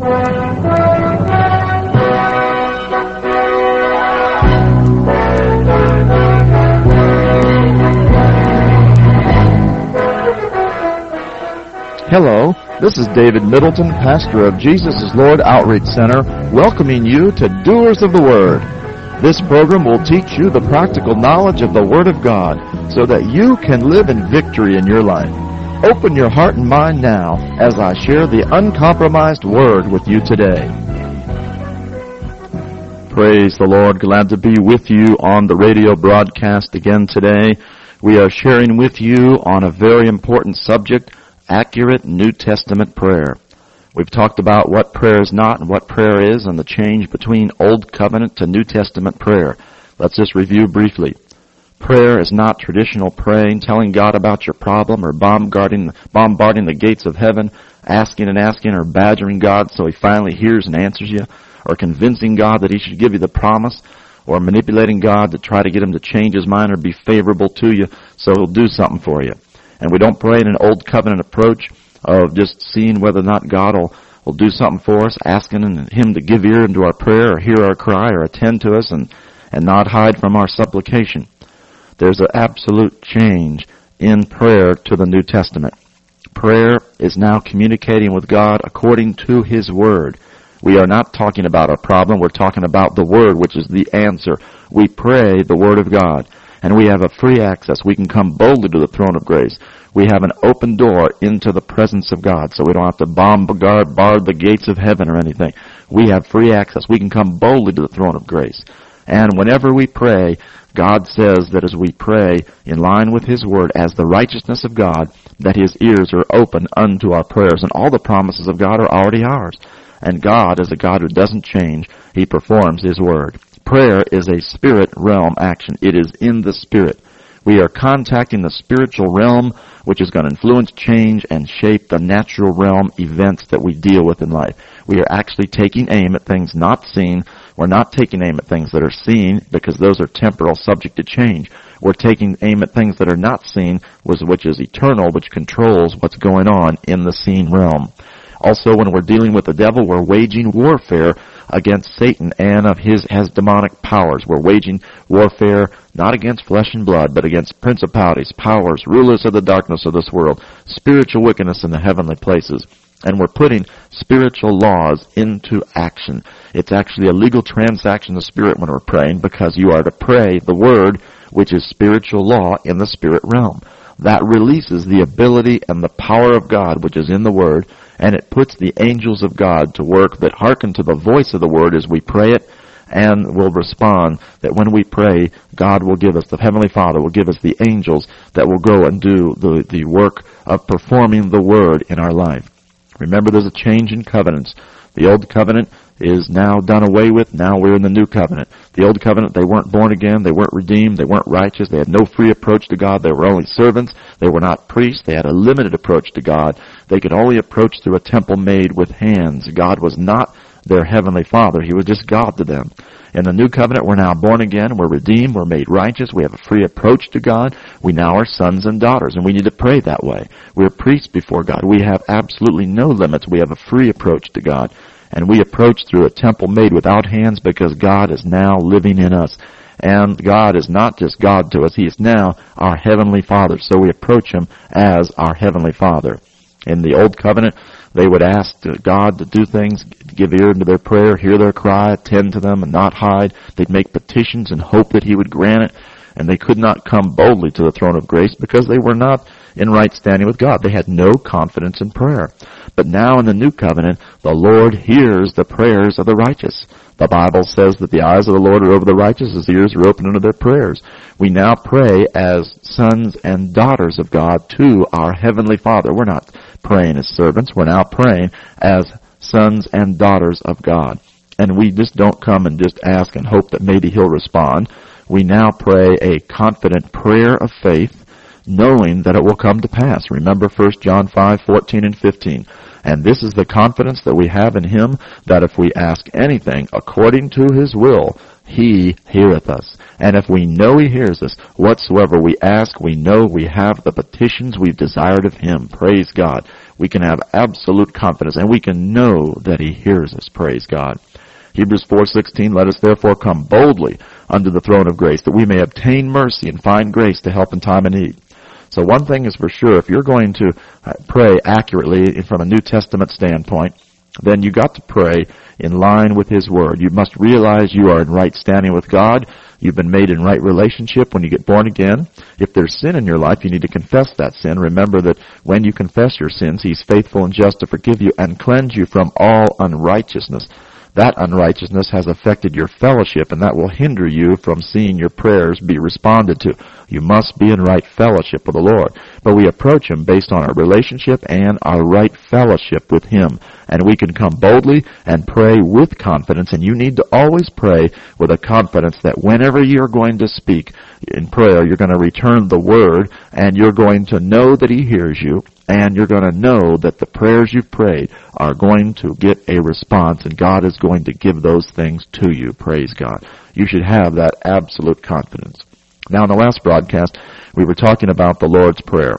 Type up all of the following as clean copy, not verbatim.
Hello, this is David Middleton, pastor of Jesus is Lord Outreach Center, welcoming you to Doers of the Word. This program will teach you the practical knowledge of the Word of God so that you can live in victory in your life. Open your heart and mind now as I share the uncompromised Word with you today. Praise the Lord. Glad to be with you on the radio broadcast again today. We are sharing with you on a very important subject, accurate New Testament prayer. We've talked about what prayer is not and what prayer is and the change between Old Covenant to New Testament prayer. Let's just review briefly. Prayer is not traditional praying, telling God about your problem or bombarding the gates of heaven, asking and asking or badgering God so He finally hears and answers you, or convincing God that He should give you the promise, or manipulating God to try to get Him to change His mind or be favorable to you so He'll do something for you. And we don't pray in an Old Covenant approach of just seeing whether or not God will do something for us, asking Him to give ear into our prayer or hear our cry or attend to us and not hide from our supplication. There's an absolute change in prayer to the New Testament. Prayer is now communicating with God according to His Word. We are not talking about a problem. We're talking about the Word, which is the answer. We pray the Word of God. And we have a free access. We can come boldly to the throne of grace. We have an open door into the presence of God, so we don't have to bar the gates of heaven or anything. We have free access. We can come boldly to the throne of grace. And whenever we pray, God says that as we pray in line with His Word as the righteousness of God, that His ears are open unto our prayers. And all the promises of God are already ours. And God is a God who doesn't change. He performs His Word. Prayer is a spirit realm action. It is in the Spirit. We are contacting the spiritual realm, which is going to influence, change, and shape the natural realm events that we deal with in life. We are actually taking aim at things not seen. We're not taking aim at things that are seen, because those are temporal, subject to change. We're taking aim at things that are not seen, which is eternal, which controls what's going on in the seen realm. Also, when we're dealing with the devil, we're waging warfare against Satan and of his demonic powers. We're waging warfare not against flesh and blood, but against principalities, powers, rulers of the darkness of this world, spiritual wickedness in the heavenly places. And we're putting spiritual laws into action. It's actually a legal transaction of spirit when we're praying, because you are to pray the Word, which is spiritual law in the spirit realm. That releases the ability and the power of God, which is in the Word, and it puts the angels of God to work that hearken to the voice of the Word as we pray it, and will respond that when we pray, God will give us, the Heavenly Father will give us the angels that will go and do the work of performing the Word in our life. Remember, there's a change in covenants. The Old Covenant is now done away with. Now we're in the New Covenant. The Old Covenant, they weren't born again. They weren't redeemed. They weren't righteous. They had no free approach to God. They were only servants. They were not priests. They had a limited approach to God. They could only approach through a temple made with hands. God was not their Heavenly Father. He was just God to them. In the New Covenant, we're now born again. We're redeemed. We're made righteous. We have a free approach to God. We now are sons and daughters, and we need to pray that way. We're priests before God. We have absolutely no limits. We have a free approach to God. And we approach through a temple made without hands, because God is now living in us. And God is not just God to us. He is now our Heavenly Father. So we approach Him as our Heavenly Father. In the Old Covenant, they would ask God to do things, give ear to their prayer, hear their cry, attend to them, and not hide. They'd make petitions and hope that He would grant it. And they could not come boldly to the throne of grace because they were not in right standing with God. They had no confidence in prayer. But now in the New Covenant, the Lord hears the prayers of the righteous. The Bible says that the eyes of the Lord are over the righteous, His ears are open unto their prayers. We now pray as sons and daughters of God to our Heavenly Father. We're not praying as servants. We're now praying as sons and daughters of God. And we just don't come and just ask and hope that maybe He'll respond. We now pray a confident prayer of faith, knowing that it will come to pass. Remember 1 John 5:14 and 15. And this is the confidence that we have in Him, that if we ask anything according to His will, He heareth us. And if we know He hears us, whatsoever we ask, we know we have the petitions we've desired of Him. Praise God. We can have absolute confidence, and we can know that He hears us. Praise God. Hebrews 4:16, let us therefore come boldly unto the throne of grace, that we may obtain mercy and find grace to help in time of need. So one thing is for sure, if you're going to pray accurately from a New Testament standpoint, then you got to pray in line with His Word. You must realize you are in right standing with God. You've been made in right relationship when you get born again. If there's sin in your life, you need to confess that sin. Remember that when you confess your sins, He's faithful and just to forgive you and cleanse you from all unrighteousness. That unrighteousness has affected your fellowship, and that will hinder you from seeing your prayers be responded to. You must be in right fellowship with the Lord. But we approach Him based on our relationship and our right fellowship with Him. And we can come boldly and pray with confidence, and you need to always pray with a confidence that whenever you're going to speak in prayer, you're going to return the Word, and you're going to know that He hears you, and you're going to know that the prayers you've prayed are going to get a response, and God is going to give those things to you. Praise God. You should have that absolute confidence. Now, in the last broadcast, we were talking about the Lord's Prayer.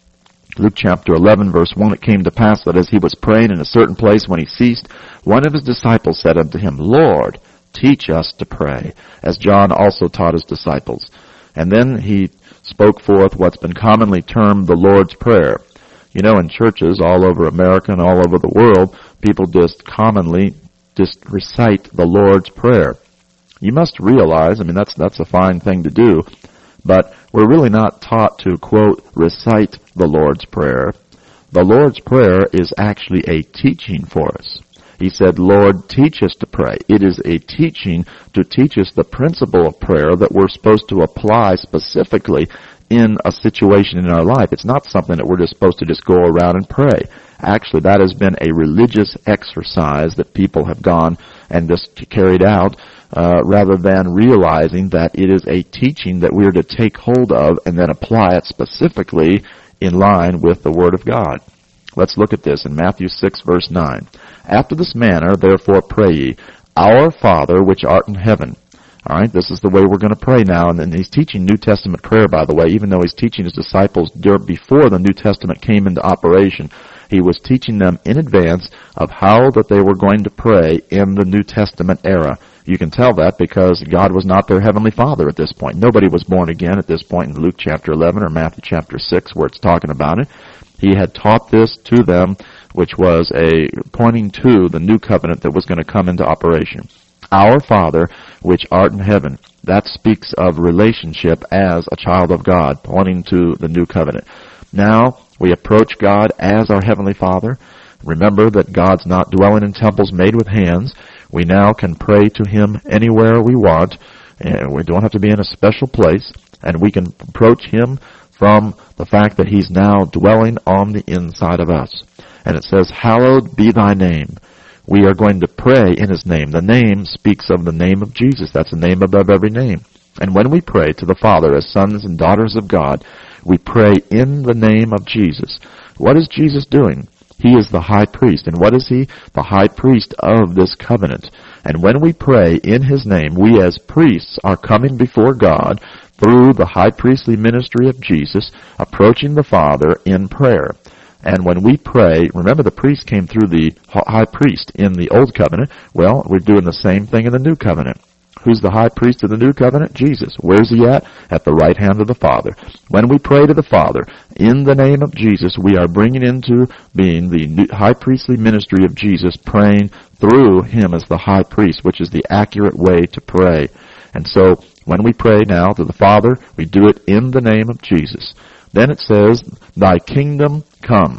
Luke chapter 11, verse 1, it came to pass that as He was praying in a certain place, when He ceased, one of His disciples said unto Him, Lord, teach us to pray, as John also taught his disciples. And then He spoke forth what's been commonly termed the Lord's Prayer. You know, in churches all over America and all over the world, people just commonly just recite the Lord's Prayer. You must realize, that's a fine thing to do, but we're really not taught to, quote, recite the Lord's Prayer. The Lord's Prayer is actually a teaching for us. He said, Lord, teach us to pray. It is a teaching to teach us the principle of prayer that we're supposed to apply specifically in a situation in our life. It's not something that we're just supposed to just go around and pray. Actually, that has been a religious exercise that people have gone and just carried out rather than realizing that it is a teaching that we are to take hold of and then apply it specifically in line with the Word of God. Let's look at this in Matthew 6, verse 9. After this manner, therefore, pray ye, Our Father which art in heaven. All right, this is the way we're going to pray now. And then He's teaching New Testament prayer, by the way, even though He's teaching His disciples before the New Testament came into operation. He was teaching them in advance of how that they were going to pray in the New Testament era. You can tell that because God was not their Heavenly Father at this point. Nobody was born again at this point in Luke chapter 11 or Matthew chapter 6 where it's talking about it. He had taught this to them, which was pointing to the new covenant that was going to come into operation. Our Father, which art in heaven. That speaks of relationship as a child of God, pointing to the new covenant. Now, we approach God as our Heavenly Father. Remember that God's not dwelling in temples made with hands. We now can pray to Him anywhere we want, and we don't have to be in a special place, and we can approach Him from the fact that He's now dwelling on the inside of us. And it says, Hallowed be Thy name. We are going to pray in His name. The name speaks of the name of Jesus. That's the name above every name. And when we pray to the Father as sons and daughters of God, we pray in the name of Jesus. What is Jesus doing? He is the high priest. And what is He? The high priest of this covenant. And when we pray in His name, we as priests are coming before God through the high priestly ministry of Jesus, approaching the Father in prayer. And when we pray, remember the priest came through the high priest in the Old Covenant. Well, we're doing the same thing in the New Covenant. Who's the high priest of the New Covenant? Jesus. Where's He at? At the right hand of the Father. When we pray to the Father in the name of Jesus, we are bringing into being the high priestly ministry of Jesus, praying through Him as the high priest, which is the accurate way to pray. And so, when we pray now to the Father, we do it in the name of Jesus. Then it says, Thy kingdom come.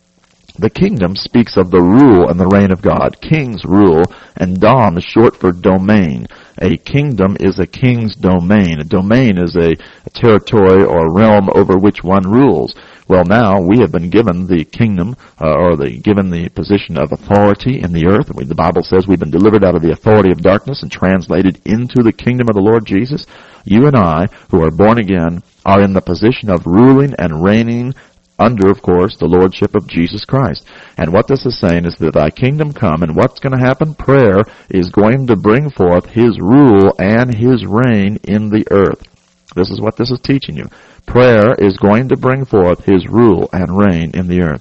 The kingdom speaks of the rule and the reign of God. Kings rule, and dom is short for domain. A kingdom is a king's domain. A domain is a territory or realm over which one rules. Well, now we have been given the kingdom, given the position of authority in the earth. The Bible says we've been delivered out of the authority of darkness and translated into the kingdom of the Lord Jesus. You and I, who are born again, are in the position of ruling and reigning under, of course, the lordship of Jesus Christ. And what this is saying is that Thy kingdom come, and what's going to happen? Prayer is going to bring forth His rule and His reign in the earth. This is what this is teaching you. Prayer is going to bring forth His rule and reign in the earth.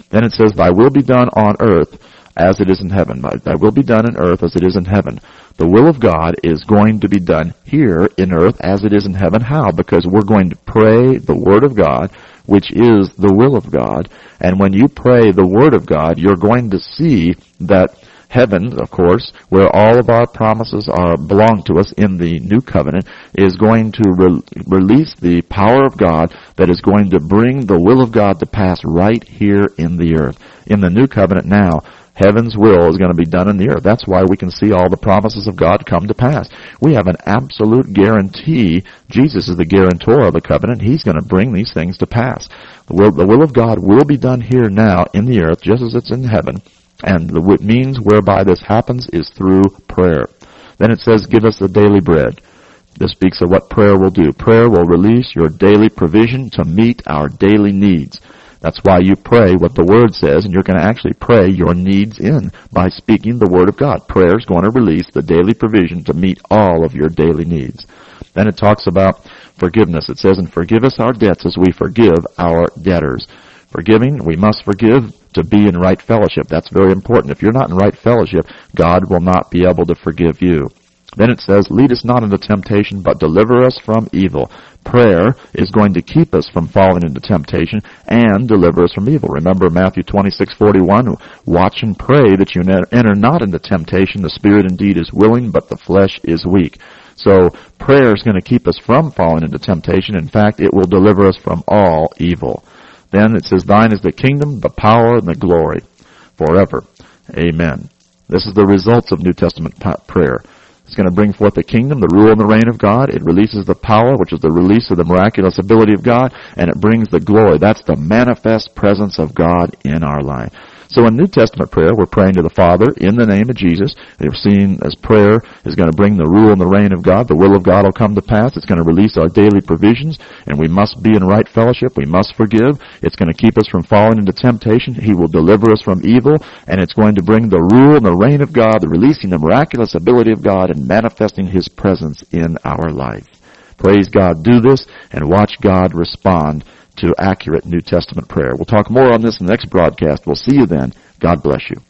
Then it says, Thy will be done on earth as it is in heaven. Thy will be done in earth as it is in heaven. The will of God is going to be done here in earth as it is in heaven. How? Because we're going to pray the Word of God, which is the will of God. And when you pray the Word of God, you're going to see that heaven, of course, where all of our promises belong to us in the new covenant, is going to release the power of God that is going to bring the will of God to pass right here in the earth. In the new covenant now, heaven's will is going to be done in the earth. That's why we can see all the promises of God come to pass. We have an absolute guarantee. Jesus is the guarantor of the covenant. He's going to bring these things to pass. The will of God will be done here now in the earth, just as it's in heaven. And the means whereby this happens is through prayer. Then it says, give us the daily bread. This speaks of what prayer will do. Prayer will release your daily provision to meet our daily needs. That's why you pray what the Word says, and you're going to actually pray your needs in by speaking the Word of God. Prayer is going to release the daily provision to meet all of your daily needs. Then it talks about forgiveness. It says, and forgive us our debts as we forgive our debtors. Forgiving, we must forgive to be in right fellowship. That's very important. If you're not in right fellowship, God will not be able to forgive you. Then it says, lead us not into temptation, but deliver us from evil. Prayer is going to keep us from falling into temptation and deliver us from evil. Remember Matthew 26:41, watch and pray that you enter not into temptation. The spirit indeed is willing, but the flesh is weak. So prayer is going to keep us from falling into temptation. In fact, it will deliver us from all evil. Then it says, thine is the kingdom, the power, and the glory forever. Amen. This is the results of New Testament prayer. It's going to bring forth the kingdom, the rule and the reign of God. It releases the power, which is the release of the miraculous ability of God, and it brings the glory. That's the manifest presence of God in our life. So in New Testament prayer, we're praying to the Father in the name of Jesus. We're seeing as prayer is going to bring the rule and the reign of God. The will of God will come to pass. It's going to release our daily provisions, and we must be in right fellowship. We must forgive. It's going to keep us from falling into temptation. He will deliver us from evil, and it's going to bring the rule and the reign of God, the releasing the miraculous ability of God, and manifesting His presence in our life. Praise God. Do this, and watch God respond to accurate New Testament prayer. We'll talk more on this in the next broadcast. We'll see you then. God bless you.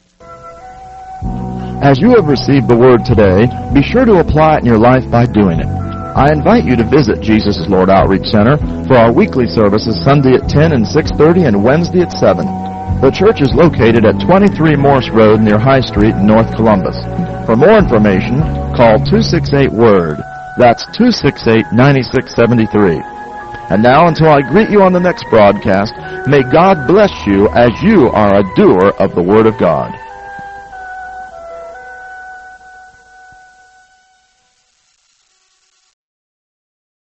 As you have received the Word today, be sure to apply it in your life by doing it. I invite you to visit Jesus is Lord Outreach Center for our weekly services Sunday at 10 and 6:30 and Wednesday at 7. The church is located at 23 Morse Road near High Street in North Columbus. For more information, call 268-WORD. That's 268-9673. And now, until I greet you on the next broadcast, may God bless you as you are a doer of the Word of God.